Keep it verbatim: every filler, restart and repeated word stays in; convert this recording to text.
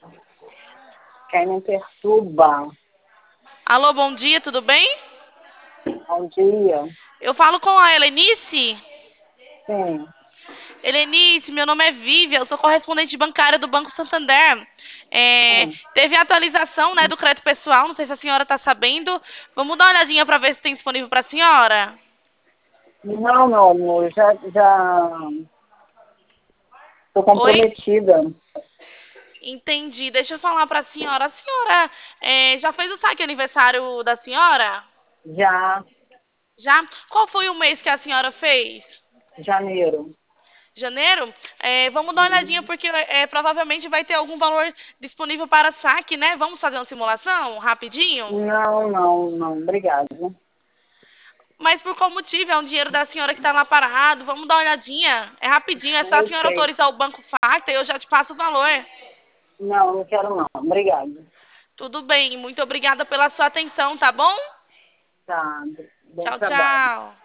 Quem me perturba? Alô, bom dia, tudo bem? Bom dia. Eu falo com a Helenice. Sim. Helenice, meu nome é Vivian, eu sou correspondente bancária do Banco Santander. É, Hum. teve a atualização, né, do crédito pessoal, não sei se a senhora está sabendo. Vamos dar uma olhadinha para ver se tem disponível para a senhora? Não, meu amor, já, já tô Oi? comprometida. Entendi. Deixa eu falar para a senhora. A senhora é, já fez o saque aniversário da senhora? Já, Já? Qual foi o mês que a senhora fez? janeiro. Janeiro? É, vamos dar uma olhadinha Uhum. porque é, provavelmente vai ter algum valor disponível para saque, né? Vamos fazer uma simulação rapidinho? Não, não, não. Obrigada. Mas por qual motivo? É um dinheiro da senhora que está lá parado. Vamos dar uma olhadinha. É rapidinho, é só a Eu senhora sei. autorizar o banco Facta e eu já te passo o valor. Não, não quero não. Obrigada. Tudo bem, muito obrigada pela sua atenção, tá bom? Tá. Bom Tchau, trabalho. tchau.